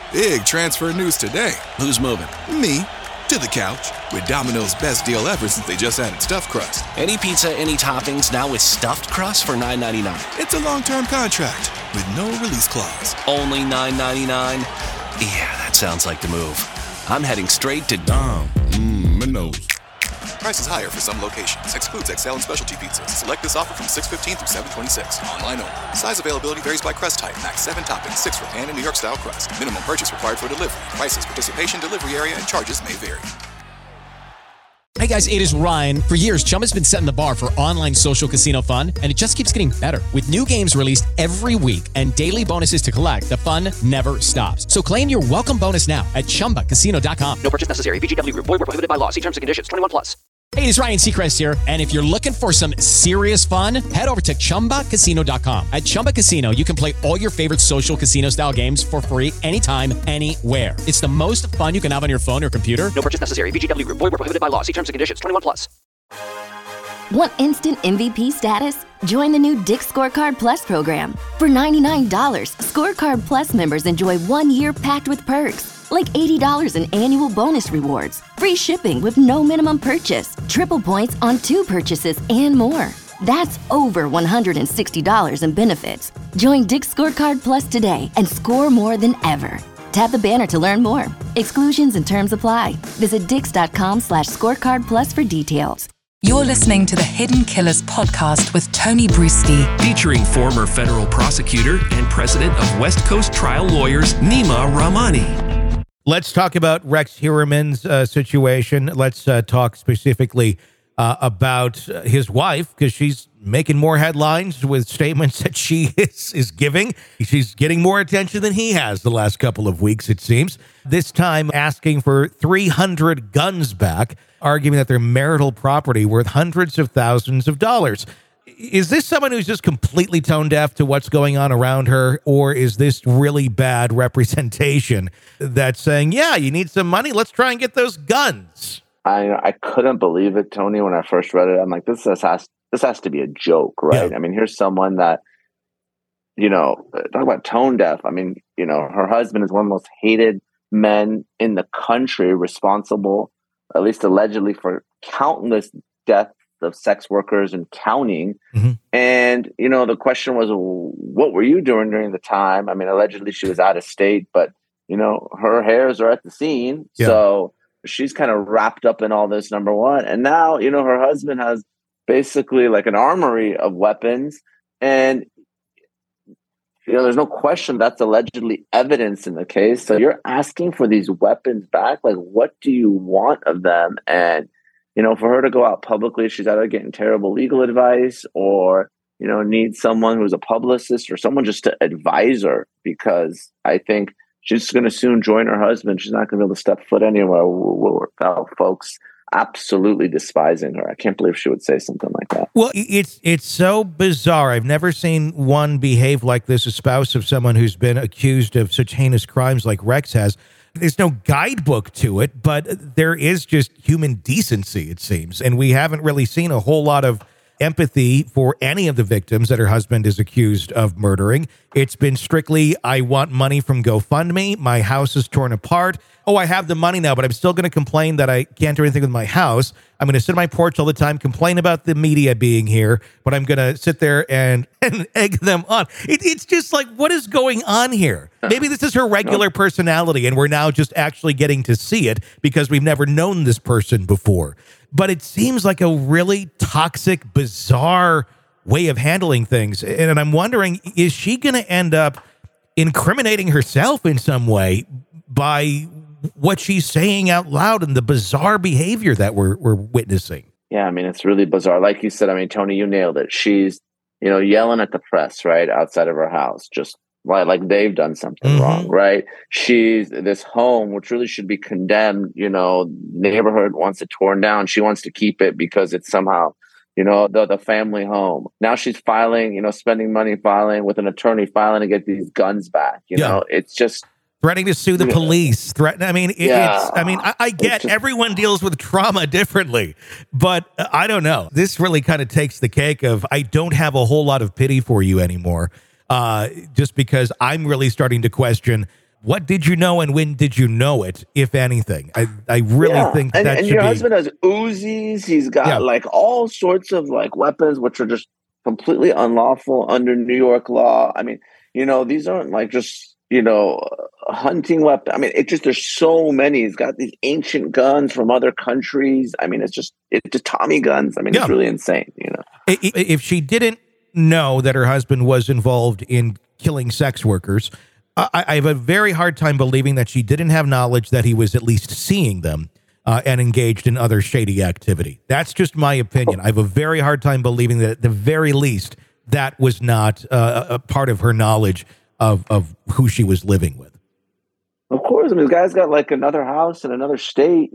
Big transfer news today. Who's moving? Me. To the couch. With Domino's best deal ever since they just added stuffed crust. Any pizza, any toppings, now with stuffed crust for $9.99. It's a long-term contract with no release clause. Only $9.99? Yeah, that sounds like the move. I'm heading straight to Domino's. Price is higher for some locations. Excludes XL and specialty pizzas. Select this offer from 6/15 through 7/26. Online only. Size availability varies by crust type. Max 7 toppings, 6 for pan and New York style crust. Minimum purchase required for delivery. Prices, participation, delivery area, and charges may vary. Hey guys, it is Ryan. For years, Chumba's been setting the bar for online social casino fun, and it just keeps getting better. With new games released every week and daily bonuses to collect, the fun never stops. So claim your welcome bonus now at ChumbaCasino.com. No purchase necessary. VGW Group. Void where prohibited by law. See terms and conditions. 21 plus. Hey, it's Ryan Seacrest here, and if you're looking for some serious fun, head over to ChumbaCasino.com. At Chumba Casino, you can play all your favorite social casino-style games for free anytime, anywhere. It's the most fun you can have on your phone or computer. No purchase necessary. VGW Group. Void where prohibited by law. See terms and conditions. 21 plus. Want instant MVP status? Join the new Dick's Scorecard Plus program. For $99, Scorecard Plus members enjoy 1 year packed with perks, like $80 in annual bonus rewards, free shipping with no minimum purchase, triple points on 2 purchases, and more. That's over $160 in benefits. Join Dick's Scorecard Plus today and score more than ever. Tap the banner to learn more. Exclusions and terms apply. Visit dix.com/scorecard plus for details. You're listening to the Hidden Killers podcast with Tony Bruschi, featuring former federal prosecutor and president of West Coast Trial Lawyers, Nima Rahmani. Let's talk about Rex Heuermann's situation. Let's talk specifically about his wife, because she's making more headlines with statements that she is giving. She's getting more attention than he has the last couple of weeks, it seems. This time asking for 300 guns back, arguing that they're marital property worth hundreds of thousands of dollars. Is this someone who's just completely tone deaf to what's going on around her, or is this really bad representation that's saying, yeah, you need some money, let's try and get those guns? I couldn't believe it, Tony, when I first read it. I'm like, this has to be a joke, right? Yeah. I mean, here's someone that, talk about tone deaf. I mean, her husband is one of the most hated men in the country, responsible, at least allegedly, for countless deaths of sex workers and counting. Mm-hmm. And, the question was, what were you doing during the time? I mean, allegedly she was out of state, but, her hairs are at the scene. Yeah. So she's kind of wrapped up in all this, number one. And now, her husband has basically like an armory of weapons. And, there's no question that's allegedly evidence in the case. So you're asking for these weapons back. Like, what do you want of them? And, for her to go out publicly, she's either getting terrible legal advice or, needs someone who's a publicist or someone just to advise her, because I think she's going to soon join her husband. She's not going to be able to step foot anywhere without folks absolutely despising her. I can't believe she would say something like that. Well, it's so bizarre. I've never seen one behave like this, a spouse of someone who's been accused of such heinous crimes like Rex has. There's no guidebook to it, but there is just human decency, it seems. And we haven't really seen a whole lot of empathy for any of the victims that her husband is accused of murdering. It's been strictly, I want money from GoFundMe. My house is torn apart. Oh, I have the money now, but I'm still going to complain that I can't do anything with my house. I'm going to sit on my porch all the time, complain about the media being here, but I'm going to sit there and egg them on. It's just like, what is going on here? Maybe this is her regular personality, and we're now just actually getting to see it because we've never known this person before. But it seems like a really toxic, bizarre way of handling things. And I'm wondering, is she going to end up incriminating herself in some way by what she's saying out loud and the bizarre behavior that we're witnessing? Yeah, I mean, it's really bizarre. Like you said, I mean, Tony, you nailed it. She's, yelling at the press, right, outside of her house, just like they've done something wrong, right? She's this home, which really should be condemned, neighborhood wants it torn down. She wants to keep it because it's somehow, the family home. Now she's filing, spending money filing with an attorney, filing to get these guns back. It's just threatening to sue the police. I get everyone deals with trauma differently, but I don't know. This really kind of takes the cake of, I don't have a whole lot of pity for you anymore. Just because I'm really starting to question What did you know and when did you know it, if anything? I really think that and should your be... husband has Uzis. He's got like all sorts of like weapons, which are just completely unlawful under New York law. I mean, these aren't like just, hunting weapons. I mean, there's so many. He's got these ancient guns from other countries. I mean, it's just Tommy guns. I mean, it's really insane, If she didn't know that her husband was involved in killing sex workers, I have a very hard time believing that she didn't have knowledge that he was at least seeing them and engaged in other shady activity. That's just my opinion. I have a very hard time believing that at the very least that was not a part of her knowledge of who she was living with. Of course. I mean, this guy's got like another house in another state.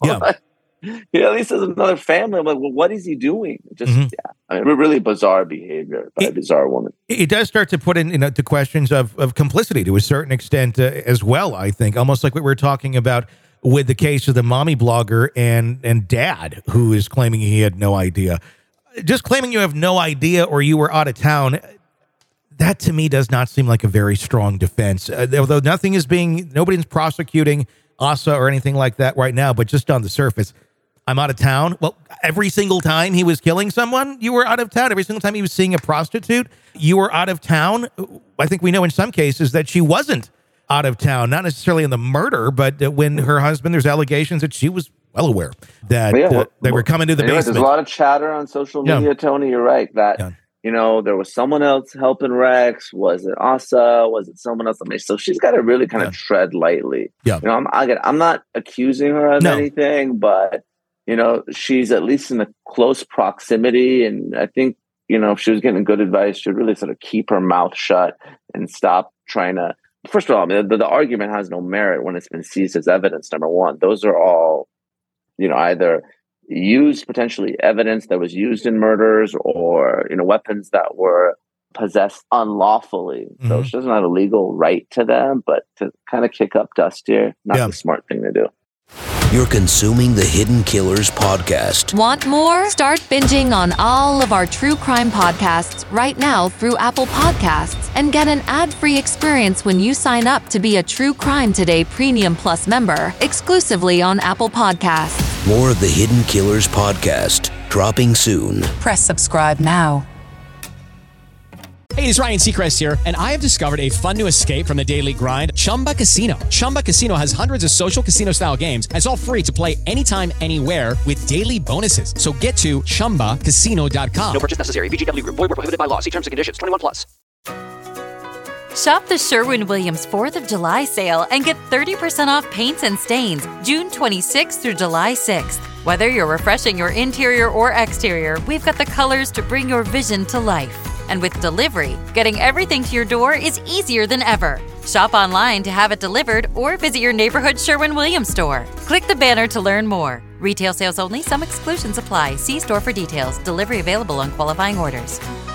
At least there's another family. I'm like, well, what is he doing? I mean, really bizarre behavior by a bizarre woman. It does start to put in the questions of complicity to a certain extent as well, I think. Almost like what we were talking about with the case of the mommy blogger and dad who is claiming he had no idea. Just claiming you have no idea or you were out of town, that to me does not seem like a very strong defense. Although nobody's prosecuting Asa or anything like that right now, but just on the surface, I'm out of town. Well, every single time he was killing someone, you were out of town. Every single time he was seeing a prostitute, you were out of town. I think we know in some cases that she wasn't out of town, not necessarily in the murder, but when her husband, there's allegations that she was well aware that they were coming to the basement. There's a lot of chatter on social media, Tony. You're right. That, there was someone else helping Rex. Was it Asa? Was it someone else? I mean, so she's got to really kind of tread lightly. I'm not accusing her of anything, but she's at least in a close proximity. And I think, if she was getting good advice, she'd really sort of keep her mouth shut and stop trying to. First of all, I mean, the argument has no merit when it's been seized as evidence, number one. Those are all, either used, potentially evidence that was used in murders or, weapons that were possessed unlawfully. So she doesn't have a legal right to them, but to kind of kick up dust here, not the smart thing to do. You're consuming the Hidden Killers podcast. Want more? Start binging on all of our true crime podcasts right now through Apple Podcasts and get an ad-free experience when you sign up to be a True Crime Today Premium Plus member exclusively on Apple Podcasts. More of the Hidden Killers podcast dropping soon. Press subscribe now. Hey, it's Ryan Seacrest here, and I have discovered a fun new escape from the daily grind, Chumba Casino. Chumba Casino has hundreds of social casino-style games, and it's all free to play anytime, anywhere with daily bonuses. So get to ChumbaCasino.com. No purchase necessary. VGW Group. Void where prohibited by law. See terms and conditions. 21+. Shop the Sherwin-Williams 4th of July sale and get 30% off paints and stains June 26th through July 6th. Whether you're refreshing your interior or exterior, we've got the colors to bring your vision to life. And with delivery, getting everything to your door is easier than ever. Shop online to have it delivered or visit your neighborhood Sherwin-Williams store. Click the banner to learn more. Retail sales only. Some exclusions apply. See store for details. Delivery available on qualifying orders.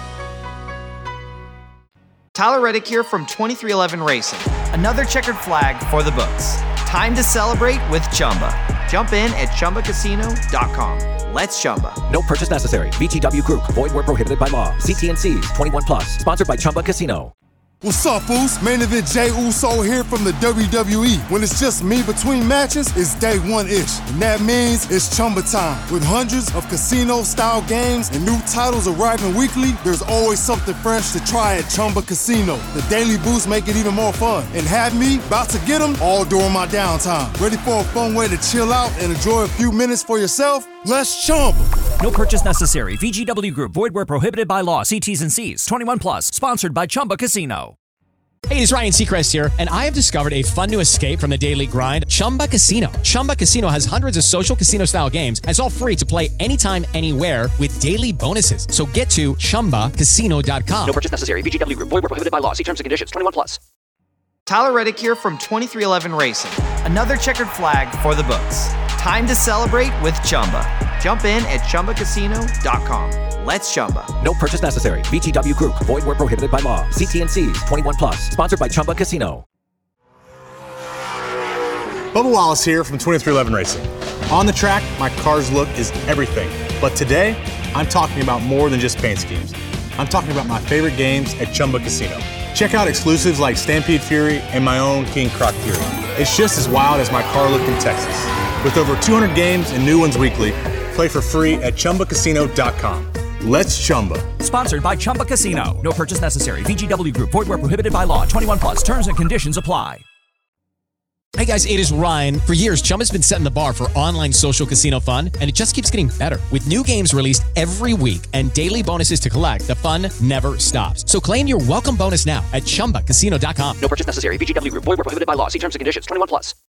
Tyler Reddick here from 2311 Racing. Another checkered flag for the books. Time to celebrate with Chumba. Jump in at ChumbaCasino.com. Let's Chumba. No purchase necessary. VGW Group. Void where prohibited by law. See T&Cs. 21+. Sponsored by Chumba Casino. What's up, Foos? Main Event Jey Uso here from the WWE. When it's just me between matches, it's day one-ish. And that means it's Chumba time. With hundreds of casino-style games and new titles arriving weekly, there's always something fresh to try at Chumba Casino. The daily boosts make it even more fun. And have me about to get them all during my downtime. Ready for a fun way to chill out and enjoy a few minutes for yourself? Let's Chumba. No purchase necessary. VGW Group. Void where prohibited by law. See T's and C's. 21+. Sponsored by Chumba Casino. Hey, it's Ryan Seacrest here, and I have discovered a fun new escape from the daily grind, Chumba Casino. Chumba Casino has hundreds of social casino-style games, and it's all free to play anytime, anywhere with daily bonuses. So get to ChumbaCasino.com. No purchase necessary. VGW Group. Void where prohibited by law. See terms and conditions. 21+. Tyler Reddick here from 2311 Racing. Another checkered flag for the books. Time to celebrate with Chumba. Jump in at ChumbaCasino.com. Let's Chumba. No purchase necessary. VGW Group. Void where prohibited by law. See T&Cs. 21+. Sponsored by Chumba Casino. Bubba Wallace here from 2311 Racing. On the track, my car's look is everything. But today, I'm talking about more than just paint schemes. I'm talking about my favorite games at Chumba Casino. Check out exclusives like Stampede Fury and my own King Croc Fury. It's just as wild as my car looked in Texas. With over 200 games and new ones weekly, play for free at ChumbaCasino.com. Let's Chumba. Sponsored by Chumba Casino. No purchase necessary. VGW Group. Void where prohibited by law. 21 plus. Terms and conditions apply. Hey guys, it is Ryan. For years, Chumba's been setting the bar for online social casino fun, and it just keeps getting better. With new games released every week and daily bonuses to collect, the fun never stops. So claim your welcome bonus now at ChumbaCasino.com. No purchase necessary. VGW Group. Void where prohibited by law. See terms and conditions. 21 plus.